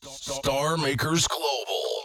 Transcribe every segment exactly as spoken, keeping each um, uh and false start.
Star Makers Global.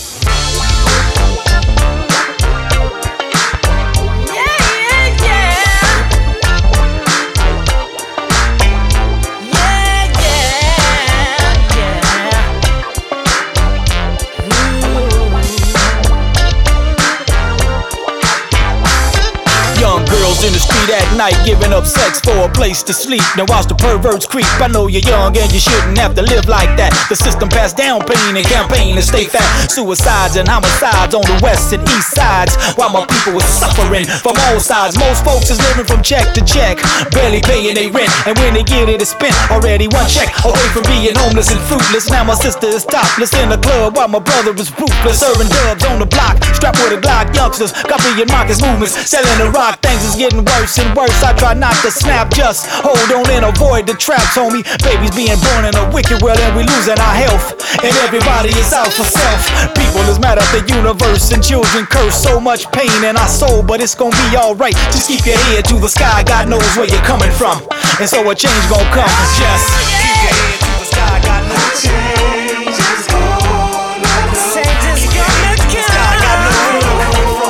In the street at night, giving up sex for a place to sleep. Now watch the perverts creep. I know you're young and you shouldn't have to live like that. The system passed down pain and campaign to stay fat. Suicides and homicides on the west and east sides, while my people are suffering from all sides. Most folks is living from check to check, barely paying their rent, and when they get it, it's spent already one check away from being homeless and fruitless. Now my sister is topless in the club while my brother is ruthless, serving dubs on the block, strapped with a Glock. Youngsters copying Marcus movements, selling the rock. Things is getting worse and worse. I try not to snap, just hold on and avoid the traps, homie. Babies being born in a wicked world and we losing our health, and everybody is out for self. People is mad at the universe and children curse. So much pain in our soul, but it's gonna be alright. Just keep your head to the sky, God knows where you're coming from, and so a change gon' come. Just keep your head to the sky, God knows. Change is gonna come. Change is gonna come. God knows where you're coming from.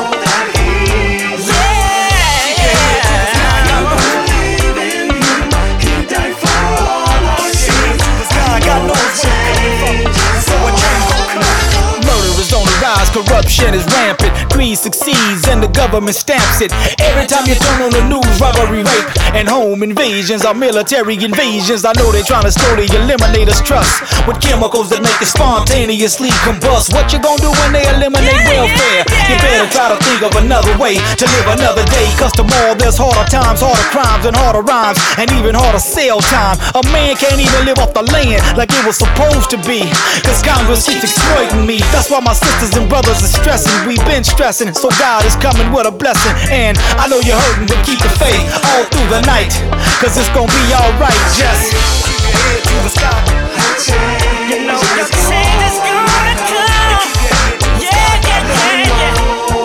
Corruption is rampant, greed succeeds and the government stamps it. Every time you turn on the news, robbery, rape, and home invasions are military invasions. I know they're trying to slowly eliminate us trust with chemicals that make it spontaneously combust. What you gonna do when they eliminate welfare? You better try to think of another way to live another day, cause tomorrow there's harder times, harder crimes, and harder rhymes, and even harder sale time. A man can't even live off the land like it was supposed to be, cause Congress keeps exploiting me. That's why my sisters and brothers is stressing, we've been stressing, so God is coming with a blessing. And I know you're hurting, but keep the faith all through the night, cause it's gonna be alright. Just keep your head to the sky. You know your change is gonna come. Yeah, yeah, yeah, yeah.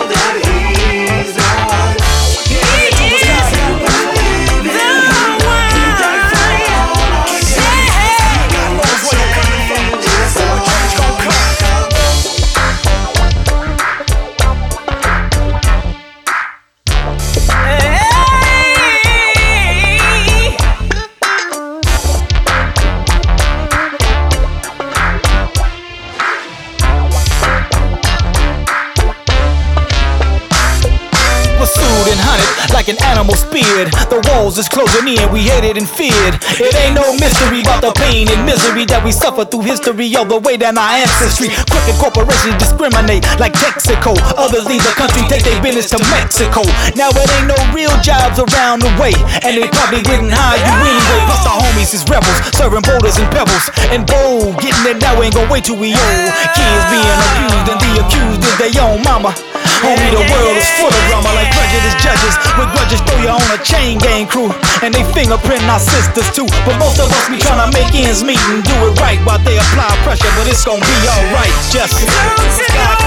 Like an animal speared, the walls is closing in, we hated and feared. It ain't no mystery about the pain and misery that we suffer through history, all the way down our ancestry. Crooked corporations discriminate like Texaco. Others leave the country, take their business to Mexico. Now it ain't no real jobs around the way, and they probably didn't hire you anyway. Plus the homies is rebels, serving boulders and pebbles, and bold, getting it now ain't gonna wait till we old. Kids being abused and the accused is their own mama. Homie, the world is full of drama like prejudice judges with grudges. Throw you on a chain gang crew, and they fingerprint our sisters too. But most of us be tryna make ends meet and do it right while they apply pressure, but it's gonna be alright. Just